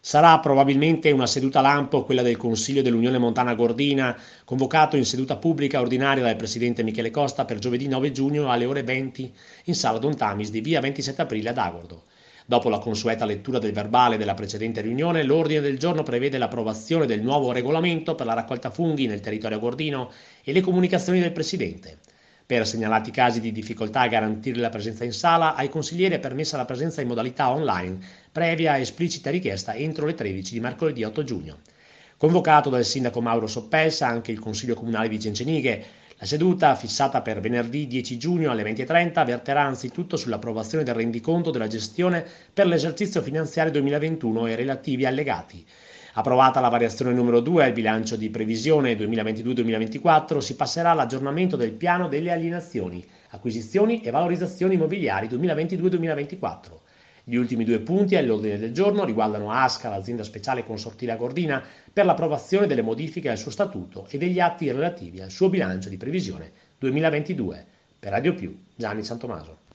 Sarà probabilmente una seduta lampo quella del Consiglio dell'Unione Montana Gordina, convocato in seduta pubblica ordinaria dal presidente Michele Costa per giovedì 9 giugno alle ore 20 in sala Don Tamis di via 27 aprile ad Agordo. Dopo la consueta lettura del verbale della precedente riunione, l'ordine del giorno prevede l'approvazione del nuovo regolamento per la raccolta funghi nel territorio gordino e le comunicazioni del presidente. Per segnalati casi di difficoltà a garantire la presenza in sala, ai consiglieri è permessa la presenza in modalità online, previa esplicita richiesta entro le 13 di mercoledì 8 giugno. Convocato dal sindaco Mauro Soppelsa anche il Consiglio Comunale di Cencenighe, la seduta, fissata per venerdì 10 giugno alle 20.30, verterà anzitutto sull'approvazione del rendiconto della gestione per l'esercizio finanziario 2021 e relativi allegati. Approvata la variazione numero 2 al bilancio di previsione 2022-2024, si passerà all'aggiornamento del piano delle alienazioni, acquisizioni e valorizzazioni immobiliari 2022-2024. Gli ultimi due punti all'ordine del giorno riguardano ASCA, l'azienda speciale consortile Gordina, per l'approvazione delle modifiche al suo statuto e degli atti relativi al suo bilancio di previsione 2022. Per Radio Più, Gianni Santomaso.